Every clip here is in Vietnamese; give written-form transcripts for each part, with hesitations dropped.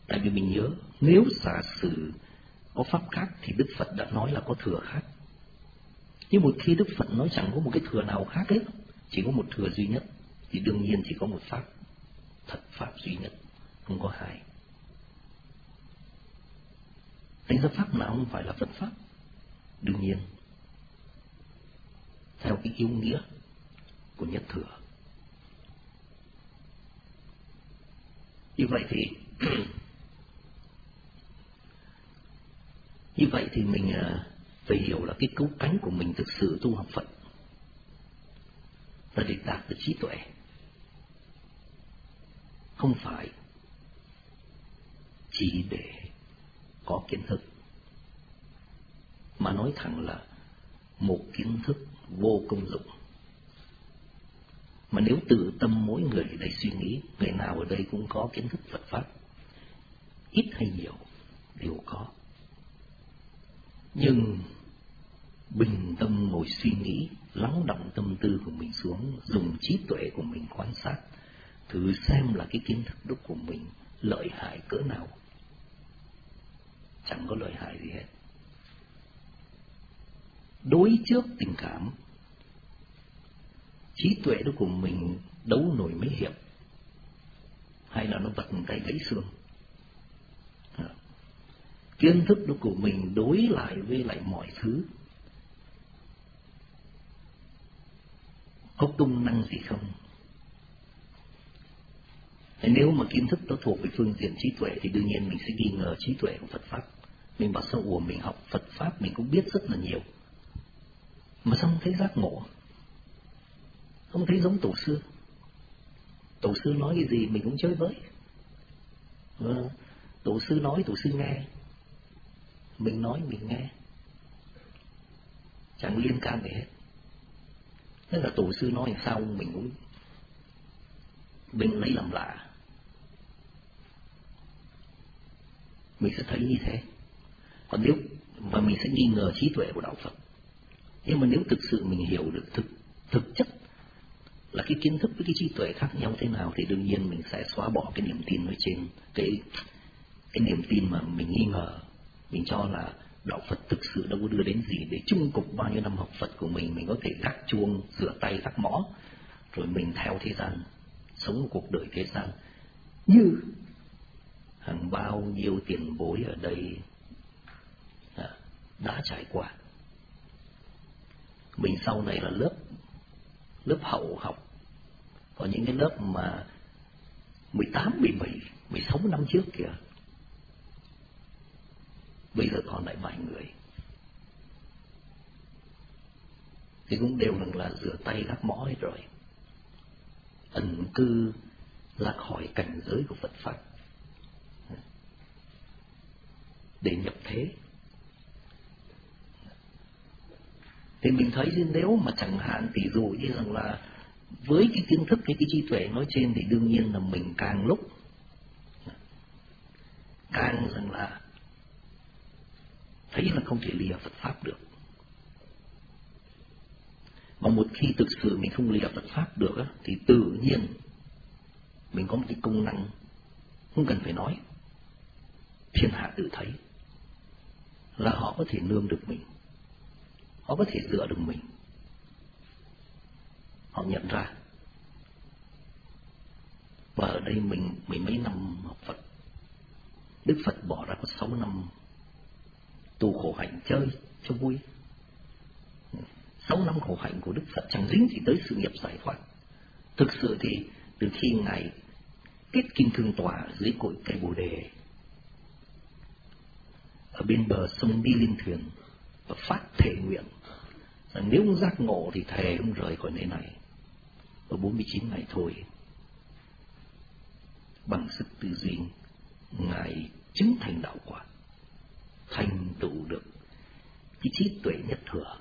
Tại vì mình nhớ, nếu giả sử có pháp khác thì Đức Phật đã nói là có thừa khác. Nhưng một khi Đức Phật nói chẳng có một cái thừa nào khác hết, chỉ có một thừa duy nhất, thì đương nhiên chỉ có một pháp, thật pháp duy nhất, không có hai. Thành ra pháp nào không phải là Phật pháp? Đương nhiên, theo cái yếu nghĩa của nhất thừa. Như vậy thì mình phải hiểu là cái cấu cánh của mình thực sự tu học Phật là để đạt được trí tuệ, không phải chỉ để có kiến thức. Mà nói thẳng là một kiến thức vô công dụng. Mà nếu tự tâm mỗi người ở đây suy nghĩ, người nào ở đây cũng có kiến thức Phật pháp, ít hay nhiều đều có. Nhưng bình tâm ngồi suy nghĩ, lắng động tâm tư của mình xuống, dùng trí tuệ của mình quan sát, thử xem là cái kiến thức đó của mình lợi hại cỡ nào. Chẳng có lợi hại gì hết. Đối trước tình cảm, trí tuệ đó của mình đấu nổi mấy hiệp, hay là nó vật tay gãy xương. Kiến thức đó của mình đối lại với lại mọi thứ có công năng gì không? Nếu mà kiến thức đó thuộc về phương diện trí tuệ thì đương nhiên mình sẽ nghi ngờ trí tuệ của Phật pháp. Mình bảo sao mình học Phật pháp mình cũng biết rất là nhiều, mà sao không thấy giác ngộ, không thấy giống tổ sư. Tổ sư nói cái gì mình cũng chơi với. Tổ sư nói tổ sư nghe, mình nói mình nghe, chẳng liên can gì hết. Thế là tổ sư nói sao mình lấy làm lạ. Mình sẽ thấy như thế. Còn nếu mà mình sẽ nghi ngờ trí tuệ của đạo Phật. Nhưng mà nếu thực sự mình hiểu được thực chất là cái kiến thức với cái trí tuệ khác nhau thế nào, thì đương nhiên mình sẽ xóa bỏ cái niềm tin ở trên cái niềm tin mà mình nghi ngờ. Mình cho là đạo Phật thực sự đâu có đưa đến gì, để chung cục bao nhiêu năm học Phật của mình có thể gác chuông, rửa tay, gác mõ, rồi mình theo thế gian, sống một cuộc đời thế gian như hàng bao nhiêu tiền bối ở đây đã trải qua. Mình sau này là lớp hậu học, có những cái lớp mà 18, 17, 16 năm trước kìa, bây giờ còn lại vài người, thì cũng đều là rửa tay gác mõ hết rồi, ẩn cư lạc khỏi cảnh giới của Phật pháp để nhập thế. Thì mình thấy nếu mà chẳng hạn tỷ dụ như rằng là với cái kiến thức, cái trí tuệ nói trên, thì đương nhiên là mình càng lúc càng rằng là thấy là không thể lìa Phật pháp được. Mà một khi thực sự mình không lìa Phật pháp được thì tự nhiên mình có một cái công năng không cần phải nói, thiên hạ tự thấy là họ có thể nương được mình, họ có thể dựa được mình. Họ nhận ra. Và ở đây mình mấy năm học Phật, Đức Phật bỏ ra có 6 năm tu khổ hạnh chơi cho vui. 6 năm khổ hạnh của Đức Phật chẳng dính gì tới sự nghiệp giải thoát. Thực sự thì từ khi Ngài kết kim cương tọa dưới cội cây Bồ Đề ở bên bờ sông đi lên thuyền và phát thệ nguyện rằng nếu không giác ngộ thì thề không rời khỏi nơi này. Ở 49 ngày thôi, bằng sức tư duy Ngài chứng thành đạo quả, thành tựu được cái trí tuệ nhất thừa,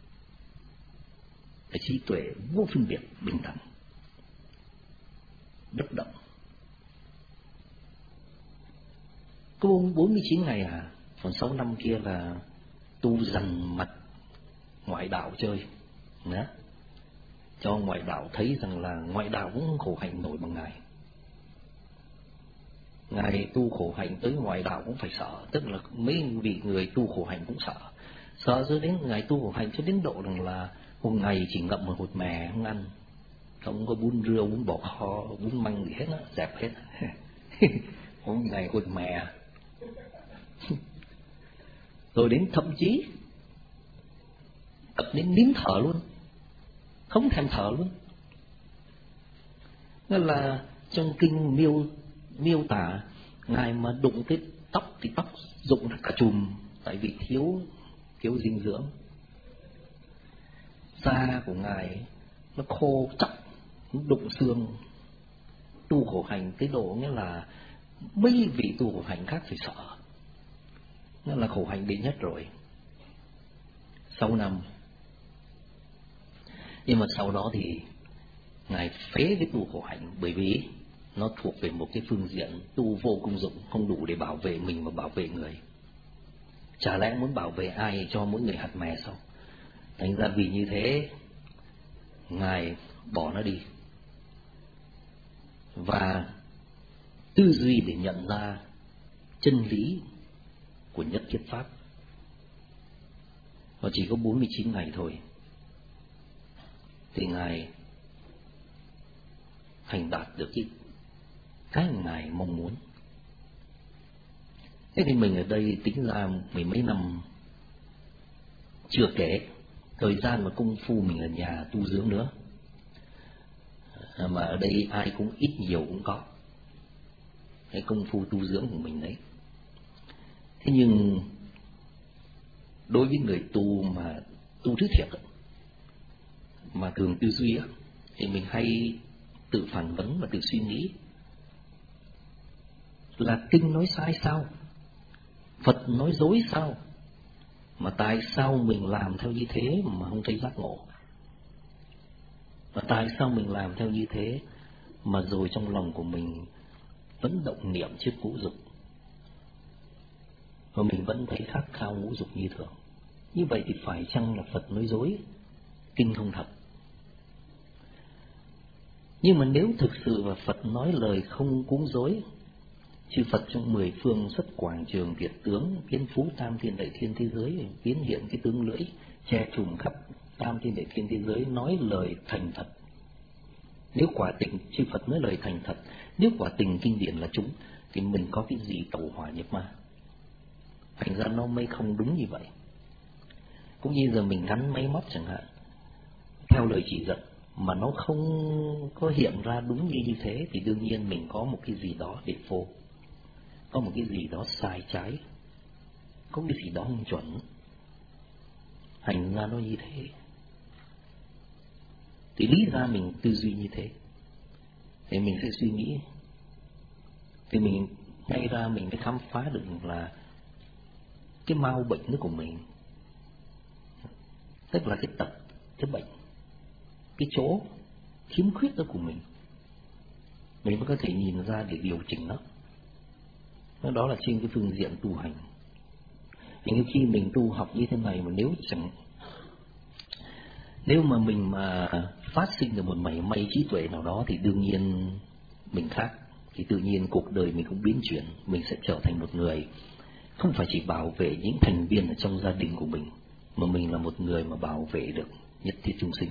cái trí tuệ vô phân biệt, bình đẳng, bất động. Có 49 ngày còn 6 năm kia là tu dằn mặt ngoại đạo chơi, cho ngoại đạo thấy rằng là ngoại đạo cũng khổ hạnh nổi bằng Ngài. Ngài tu khổ hạnh tới ngoại đạo cũng phải sợ, tức là mấy vị người tu khổ hạnh cũng sợ cho đến Ngài tu khổ hạnh cho đến độ rằng là một ngày chỉ ngậm một hột mè không ăn, không có bún riêu, bún bò kho, bún măng gì hết á, dẹp hết. Một ngày hột mè. Rồi đến thậm chí tập đến nín thở luôn, không thèm thở luôn. Nên là trong kinh miêu tả Ngài mà đụng cái tóc thì tóc rụng ra cả chùm, tại vì thiếu dinh dưỡng. Da của Ngài nó khô chắc, nó đụng xương. Tu khổ hành cái độ nghĩa là mấy vị tu khổ hành khác phải sợ. Nghĩa là khổ hành đệ nhất rồi. 6 năm. Nhưng mà sau đó thì Ngài phế cái tu khổ hạnh, bởi vì nó thuộc về một cái phương diện tu vô công dụng, không đủ để bảo vệ mình mà bảo vệ người. Chả lẽ muốn bảo vệ ai cho mỗi người hạt mè sao? Thành ra vì như thế Ngài bỏ nó đi và tư duy để nhận ra chân lý của nhất thiết pháp. Nó chỉ có 49 ngày thôi thì Ngài thành đạt được cái Ngài mong muốn. Thế thì mình ở đây tính ra mười mấy năm, chưa kể thời gian mà công phu mình ở nhà tu dưỡng nữa, mà ở đây ai cũng ít nhiều cũng có cái công phu tu dưỡng của mình đấy. Thế nhưng đối với người tu mà tu thứ thiệt mà thường tư duy thì mình hay tự phản vấn và tự suy nghĩ là kinh nói sai sao, Phật nói dối sao, mà tại sao mình làm theo như thế mà không thấy giác ngộ, và tại sao mình làm theo như thế mà rồi trong lòng của mình vẫn động niệm trước ngũ dục, và mình vẫn thấy khát khao ngũ dục như thường. Như vậy thì phải chăng là Phật nói dối, kinh không thật? Nhưng mà nếu thực sự mà Phật nói lời không cúng dối, chư Phật trong 10 phương xuất quảng trường Việt tướng, biến phú tam thiên đại thiên thế giới, biến hiện cái tướng lưỡi che trùm khắp tam thiên đại thiên thế giới, nói lời thành thật. Nếu quả tình chư Phật nói lời thành thật, nếu quả tình kinh điển là chúng, thì mình có cái gì tẩu hỏa nhập ma? Thành ra nó mới không đúng như vậy. Cũng như giờ mình gắn máy móc chẳng hạn, theo lời chỉ dẫn mà nó không có hiện ra đúng như thế, thì đương nhiên mình có một cái gì đó để phô, có một cái gì đó sai trái, có cái gì đó không chuẩn. Thành ra nó như thế. Thì lý ra mình tư duy như thế, thì mình sẽ suy nghĩ, thì mình ngay ra mình mới khám phá được là cái mau bệnh đó của mình, tức là cái tật, cái bệnh, cái chỗ khiếm khuyết đó của mình mới có thể nhìn ra để điều chỉnh nó. Đó là trên cái phương diện tu hành. Thì khi mình tu học như thế này mà nếu mà mình mà phát sinh được một mảy may trí tuệ nào đó thì đương nhiên mình khác, thì tự nhiên cuộc đời mình cũng biến chuyển, mình sẽ trở thành một người không phải chỉ bảo vệ những thành viên ở trong gia đình của mình, mà mình là một người mà bảo vệ được nhất thiết chúng sinh.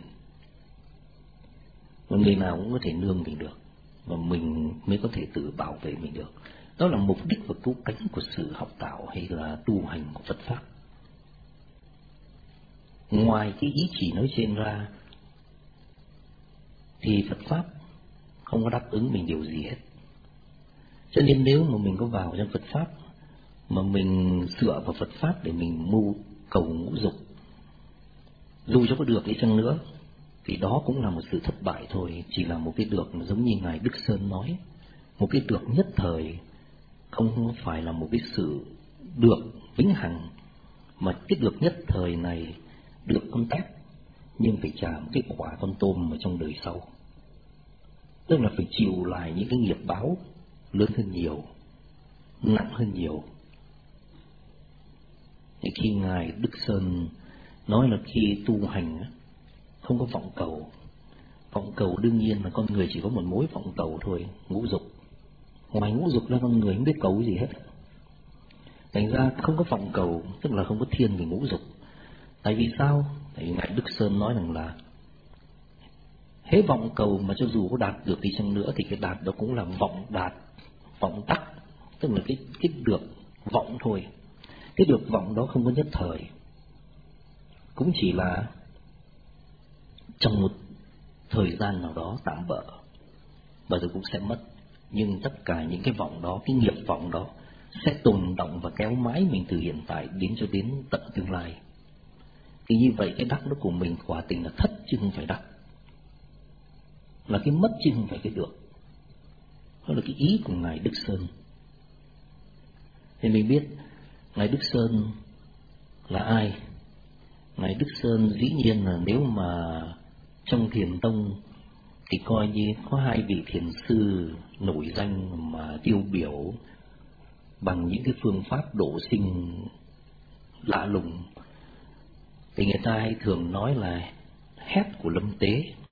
Và người nào cũng có thể nương mình được, và mình mới có thể tự bảo vệ mình được. Đó là mục đích và cứu cánh của sự học đạo hay là tu hành của Phật Pháp. Ngoài cái ý chỉ nói trên ra thì Phật Pháp không có đáp ứng mình điều gì hết. Cho nên nếu mà mình có vào trong Phật Pháp mà mình dựa vào Phật Pháp để mình mưu cầu ngũ dục, dù cho có được đi chăng nữa thì đó cũng là một sự thất bại thôi. Chỉ là một cái được giống như Ngài Đức Sơn nói, một cái được nhất thời, không phải là một cái sự được vĩnh hằng, mà cái được nhất thời này được con tép nhưng phải trả một cái quả con tôm ở trong đời sau. Tức là phải chịu lại những cái nghiệp báo lớn hơn nhiều, nặng hơn nhiều. Thì khi Ngài Đức Sơn nói là khi tu hành không có vọng cầu. Vọng cầu đương nhiên là con người chỉ có một mối vọng cầu thôi, ngũ dục. Ngoài ngũ dục ra con người không biết cầu gì hết. Thành ra không có vọng cầu, tức là không có thiên về ngũ dục. Tại vì sao? Tại vì Ngài Đức Sơn nói rằng là hễ vọng cầu mà cho dù có đạt được đi chăng nữa thì cái đạt đó cũng là vọng đạt, vọng tắc, tức là cái được vọng thôi. Cái được vọng đó không có nhất thời, cũng chỉ là trong một thời gian nào đó tạm bợ, và rồi cũng sẽ mất. Nhưng tất cả những cái vọng đó, cái nghiệp vọng đó sẽ tồn động và kéo mãi mình từ hiện tại đến cho đến tận tương lai. Thì như vậy cái đắc đó của mình quả tình là thất chứ không phải đắc, là cái mất chứ không phải cái được. Đó là cái ý của Ngài Đức Sơn. Thì mình biết Ngài Đức Sơn là ai? Ngài Đức Sơn dĩ nhiên là nếu mà trong thiền tông thì coi như có hai vị thiền sư nổi danh mà tiêu biểu bằng những cái phương pháp độ sinh lạ lùng. Thì người ta hay thường nói là hét của Lâm Tế